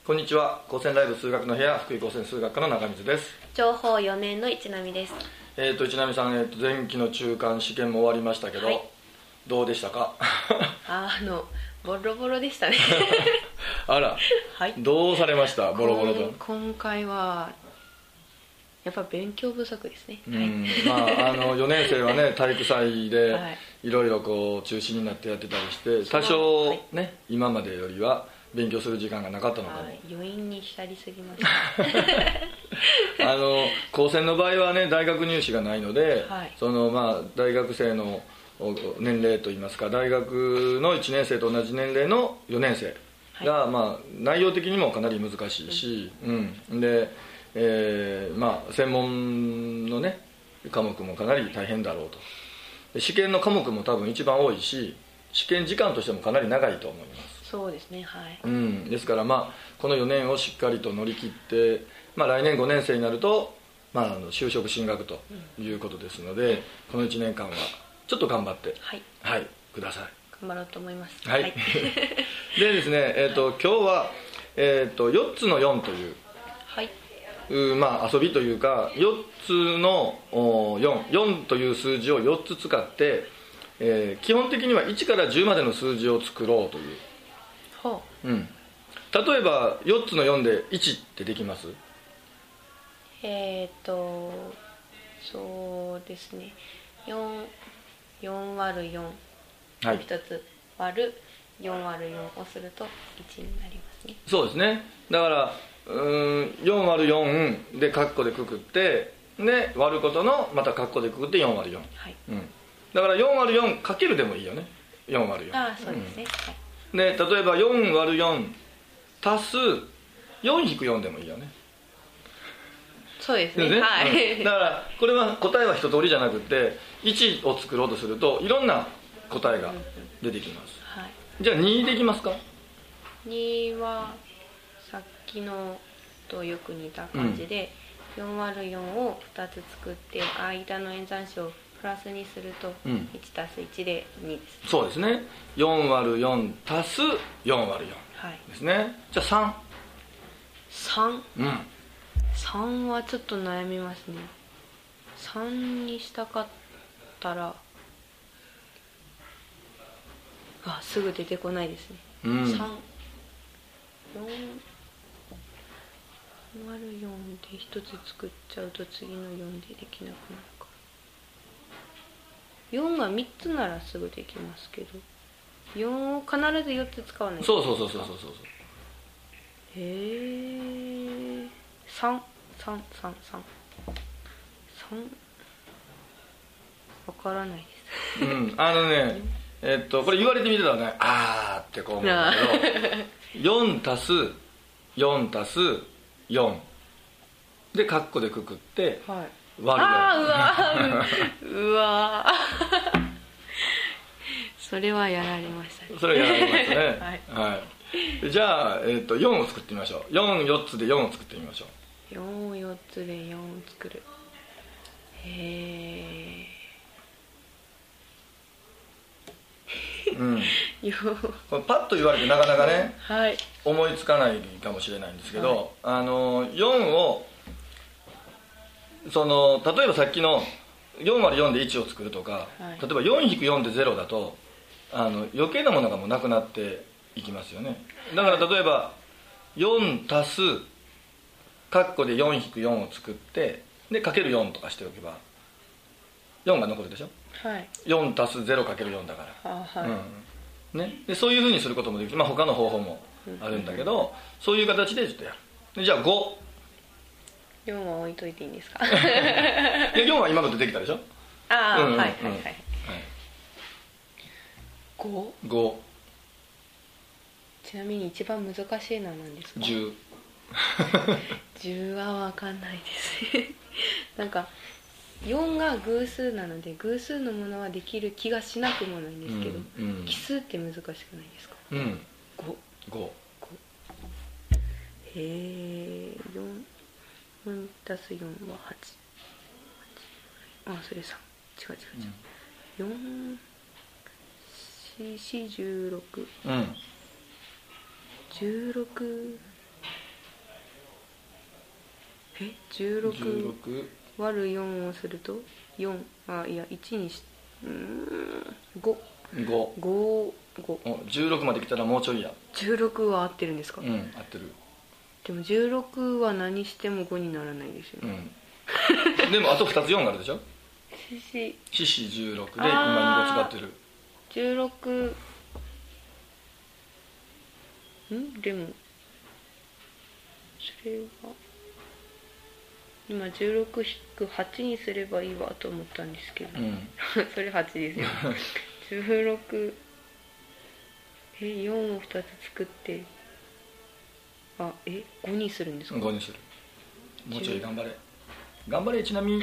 こんにちは。高専ライブ数学の部屋、福井高専数学科の中水です。 情報4年の市波です。 市波さん、前期の中間試験も終わりましたけど、はい、どうでしたか？ ボロボロでしたね。 あら、はい、どうされました？ボロボロと。 今回はやっぱ勉強不足ですね。 4年生はね、体育祭でいろいろこう中止になってやってたりして、多少ね、はい、今までよりは勉強する時間がなかったのかも。 余韻に浸りすぎました。 高専の場合はね、大学入試がないので、はい、大学生の年齢といいますか、大学の1年生と同じ年齢の4年生が、はい、内容的にもかなり難しいし、で、専門のね科目もかなり大変だろうと。試験の科目も多分一番多いし、試験時間としてもかなり長いと思います。 そうですね、はい。 ですからこの4年をしっかりと乗り切って、来年5年生になると、就職進学ということですので、この1年間はちょっと頑張って、はい、ください。 頑張ろうと思います。 はい。でですね、今日は、4つの4という、 はい、 遊びというか、4つの4という数字を4つ使って、基本的には1から10までの数字を作ろうという。例えば4つの4で1ってできます？ そうですね、4割る4、 はい、 1つ割る4割る4をすると1になりますね。 そうですね。だから4割る4でカッコでくくって、で割ることのまたカッコでくくって4割る4、 はい、 だから4割る4かけるでもいいよね。4割る4。 ああ、そうですね、はい。 で例えば4割る4足す4引く4でもいいよね。 そうですね、はい。 だからこれは答えは一通りじゃなくて、1を作ろうとするといろんな答えが出てきます、 はい。 じゃあ2できますか ？2はさっきのとよく似た感じで、4割る4を2つ作って間の演算子をプラスにすると1足す1で2です、 そうですね。4割る4足す4割る4ですね、はい、じゃあ3。 3はちょっと悩みますね。3にしたかったらすぐ出てこないですね。3、4割る4で1つ作っちゃうと次の4でできなくなるから、4が3つならすぐできますけど、4を必ず4つ使わないと。 そうへえ。3わからないです。これ言われてみてたらね、あーってこう思うんだけど4足す4足す4でカッコでくくって割る。 うわそれはやられましたね。 それはやられましたね。はい、じゃあ、4を作ってみましょう。4つで4を作ってみましょう。 4つで4を作る。 パッと言われてなかなかね、 はい、 思いつかないかもしれないんですけど、4を例えばさっきの4割る4で1を作るとか、例えば4引く4で0だと余計なものがもうなくなっていきますよね。だから例えば4足すカッコで4引く4を作ってでかける4とかしておけば4が残るでしょ、はい、4足す0かける4だから、でそういうふうにすることもできる。他の方法もあるんだけど、そういう形でちょっとやる。じゃあ 4は置いといていいんですか？ 4は今のでできたでしょ。5。 ちなみに一番難しいのは何ですか ？10。 10は分かんないですなんか4が偶数なので偶数のものはできる気がしなくもないんですけど、奇数って難しくないですか？5。4足す4は8。それ3。違う。4、4、16。16 16割る4をすると4、いや1にし5 16まで来たらもうちょいや。 16は合ってるんですか？ うん、合ってる。 でも16は何しても5にならないですよね。 でもあと2つ4があるでしょ。 獅子 16で今2個使ってる。 16でもそれは今16-8にすればいいわと思ったんですけど、それ8ですよ。16 4を2つ作って5にするんですか？ 5にする。もうちょい頑張れ頑張れ。ちなみに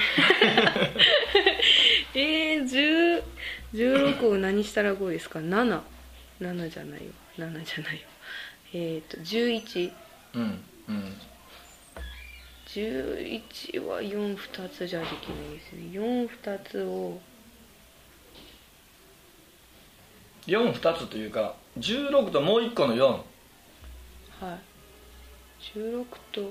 16を何したら5ですか？7じゃないわ11。11は42つじゃできないですね。42つを 42つというか16ともう1個の4。 はい。16と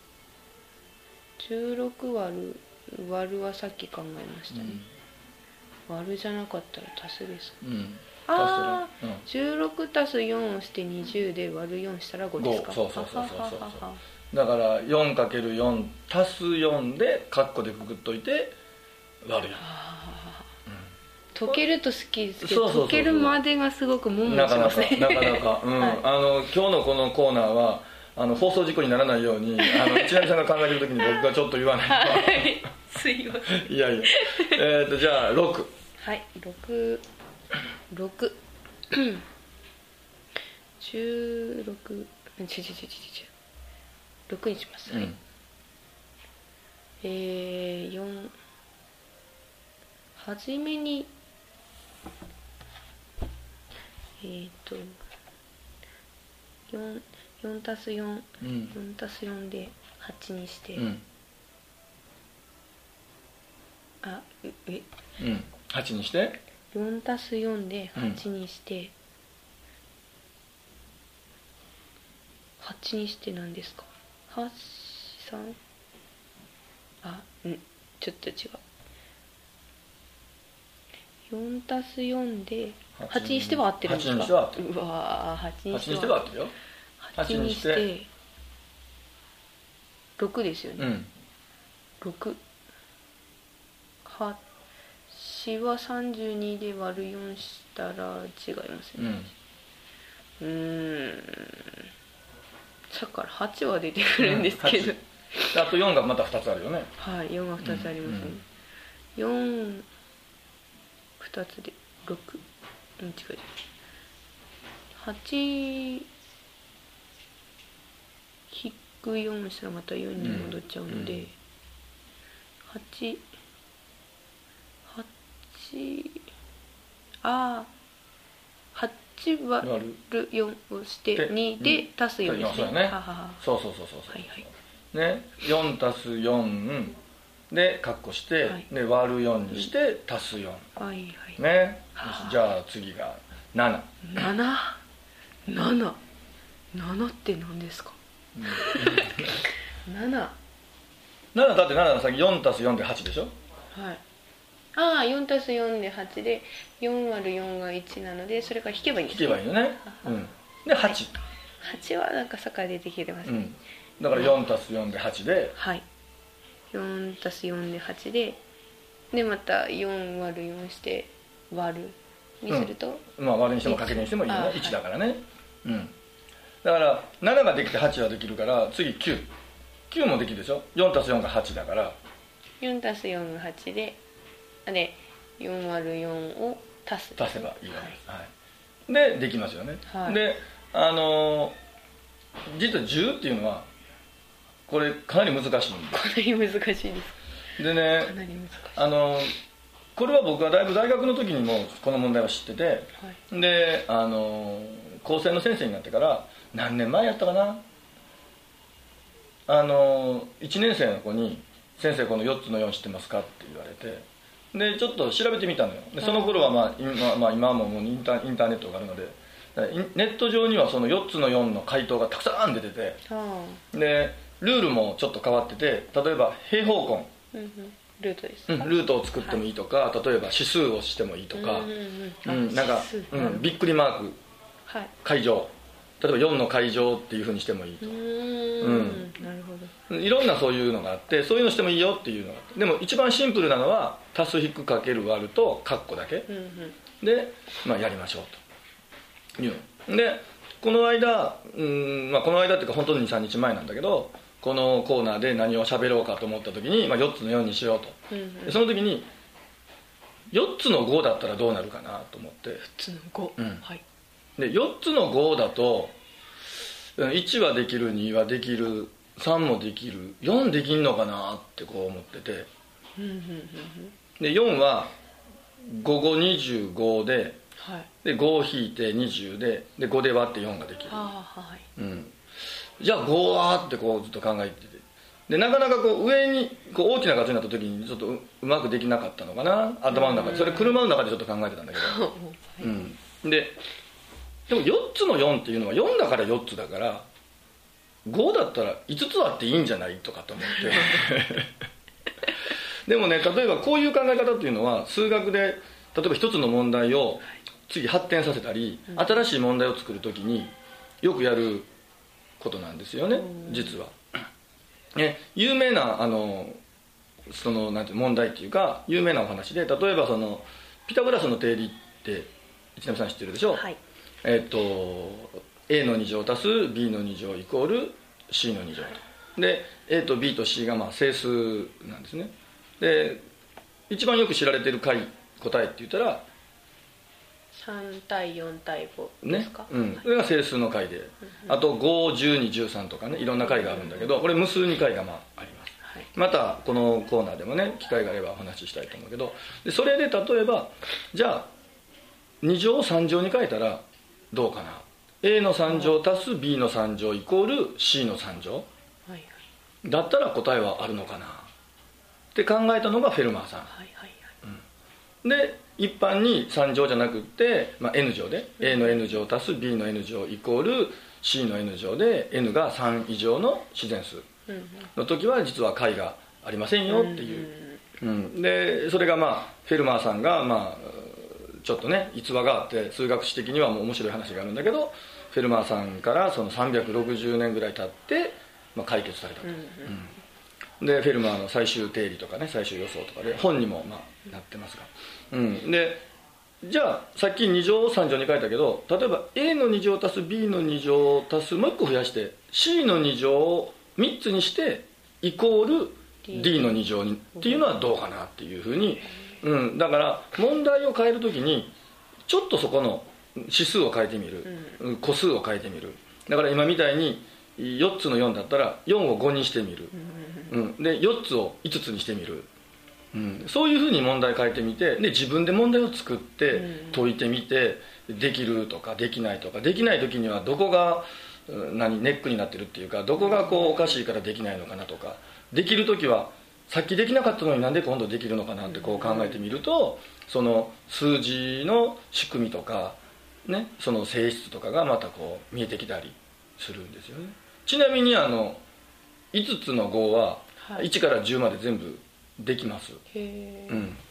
16割るはさっき考えましたね。割るじゃなかったら足すですか？16足す4をして20で割る4したら5ですか？ そうだから 4×4 足す4でカッコでくくっといて割る4。 解けると好きですけど、解けるまでがすごく悶々しますね。 なかなか今日のこのコーナーは放送事故にならないようにちなみさんが考えてる時に僕がちょっと言わないと。 すいません。 いやじゃあ6。 はい、6 16 6にします。4はじめに4足す4、4足す4で8にして、 8にして 4足す4で8にして、8にして何ですか？8、3ちょっと違う。4足す4で8にしては合ってるんですか？8にしては合ってる。うわー、8にしては合ってるよ。8にして6ですよね。6 8は32で割る4したら違いますね。さっきから8は出てくるんですけど、 あと4がまた2つあるよね。 はい、4が2つありますね。4 2つで6、違う8引く4したらまた4に戻っちゃうので、8割る4をして2で足す4ですね。 そうね、4足す4でカッコして、で割る4にして足す4。ね。じゃあ次が7って何ですか？7だって7の先4足す4で8でしょ。 はい。4足す4で8で4割る4が1なので、それから引けばいいんですね。 引けばいいよね。で8 はなんか坂出てきてますね。 だから4足す4で8で、 はい、4足す4で8でまた4割る4して割るにすると、 割るにしても掛けにしてもいいよね。1だからね。だから7ができて8はできるから、次9もできるでしょ。4足す4が8だから 4足す4が8で4割る4を足せばいいわけです。でできますよね。で実は10っていうのはこれかなり難しいんです。 かなり難しいです。 でね、これは僕はだいぶ大学の時にもこの問題を知ってて、で高専の先生になってから何年前やったかな、1年生の子に「先生この4つの4知ってますか?」って言われて、でちょっと調べてみたのよ。でその頃は今はもうインターネットがあるので、ネット上にはその4つの4の回答がたくさん出てて、でルールもちょっと変わってて、例えば平方根、 ルートですルートを作ってもいいとか、例えば指数をしてもいいとか、なんか、びっくりマーク、階乗、例えば4の階乗っていうふうにしてもいいと。 なるほど。 いろんなそういうのがあって、そういうのしてもいいよっていうのがあって、でも一番シンプルなのは足す引くかける割るとカッコだけで、やりましょうというので、この間、この間っていうか本当に 2,3 日前なんだけど、このコーナーで何を喋ろうかと思った時に、4つの4にしようと、でその時に4つの5だったらどうなるかなと思って、4 つの5、はい、 で4つの5だと1はできる、2はできる、3もできる、4できんのかなってこう思ってて、で4は5×5=25で、で5引いて20で5で割って4ができる、じゃあ5はってこうずっと考えてて、でなかなかこう上にこう大きな数になった時にちょっとうまくできなかったのかな、頭の中で。それ車の中でちょっと考えてたんだけど、でも4つの4っていうのは4だから4つだから、5だったら5つあっていいんじゃないとかと思ってでもね、例えばこういう考え方っていうのは数学で、例えば一つの問題を次発展させたり、新しい問題を作るときによくやることなんですよね、実は。有名なそのなんて問題っていうか有名なお話で、例えばそのピタゴラスの定理って一波さん知ってるでしょ。A の2乗足す B の2乗イコール C の2乗と。で A と B と C が整数なんですね。で一番よく知られている答えって言ったら 3対4対5ですか、 それが整数の解で、あと5、12、13とかね、いろんな解があるんだけど、これ無数に解があります、またこのコーナーでもね機会があればお話ししたいと思うけど、でそれで例えばじゃあ2乗を3乗に変えたらどうかな、 A の3乗足す B の3乗イコール C の3乗だったら答えはあるのかなって考えたのがフェルマーさん、で一般に3乗じゃなくって、N 乗で A の N 乗足す B の N 乗イコール C の N 乗で N が3以上の自然数の時は実は解がありませんよっていう、でそれがフェルマーさんがちょっとね逸話があって、数学史的にはもう面白い話があるんだけど、フェルマーさんからその360年ぐらい経って、解決されたと、でフェルマーの最終定理とかね、最終予想とかで本にもなってますが、でじゃあさっき2乗を3乗に変えたけど、例えば A の2乗足す B の2乗足すもう1個増やして C の2乗を3つにしてイコール D の2乗にっていうのはどうかなっていうふうに、だから問題を変えるときにちょっとそこの指数を変えてみる、個数を変えてみる。だから今みたいに4つの4だったら4を5にしてみる、で4つを5つにしてみる、そういうふうに問題変えてみて、で自分で問題を作って解いてみて、できるとかできないとか、できない時にはどこがネックになってるっていうか、どこがこうおかしいからできないのかなとか、できる時はさっきできなかったのになんで今度できるのかなってこう考えてみると、その数字の仕組みとかね、その性質とかがまたこう見えてきたりするんですよね。ちなみに5つの5は1から10まで全部できます、で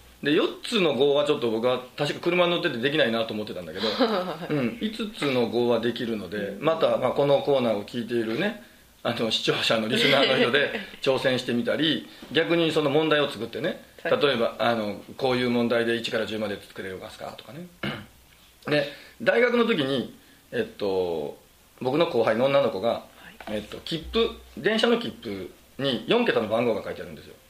4つの5はちょっと僕は確か車に乗っててできないなと思ってたんだけど、5つの5はできるので、またこのコーナーを聞いているね視聴者のリスナーの人で挑戦してみたり、逆にその問題を作ってね、例えばこういう問題で1から10まで作れるますかとかねで大学の時に、僕の後輩の女の子が、電車の切符に4桁の番号が書いてあるんですよ。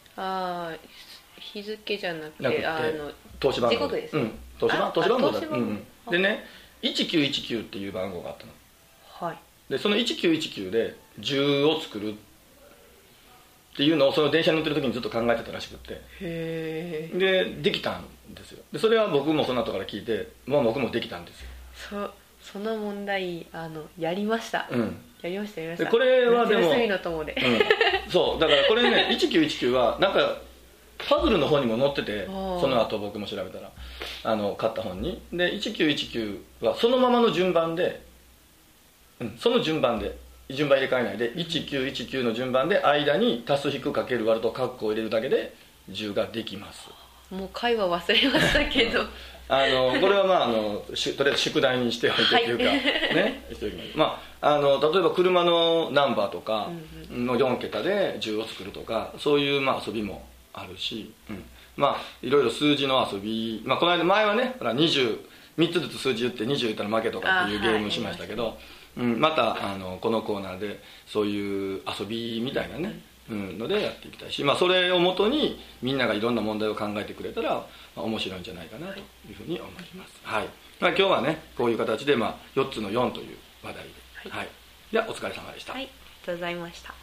日付じゃなくて投資番号、 時刻です、 投資番号だ、でね1919っていう番号があったの、でその1919で10を作るっていうのをその電車に乗ってる時にずっと考えてたらしくって、できたんですよ。でそれは僕もその後から聞いて、僕もできたんですよ。 その問題やりました、やりました。 でこれはでも夏休みの友で、 そうだからこれね1919はなんかパズルの方にも載ってて、その後僕も調べたら買った本に、で1919はそのままの順番で、その順番で順番入れ替えないで1919の順番で間に足す引くかける割ると括弧を入れるだけで10ができます。 もう会話忘れましたけどこれはとりあえず宿題にしておいてというか、ねしておきます。例えば車のナンバーとかの4桁で10を作るとか、そういう遊びもあるし、いろいろ数字の遊び、この間前はね3つずつ数字言って20言ったら負けとかっていうゲームしましたけど、またこのコーナーでそういう遊びみたいなね、のでやっていきたいし、それをもとにみんながいろんな問題を考えてくれたら面白いんじゃないかなというふうに思います。はい。今日はねこういう形で4つの4という話題で、はい。ではお疲れ様でした。 はい、ありがとうございました。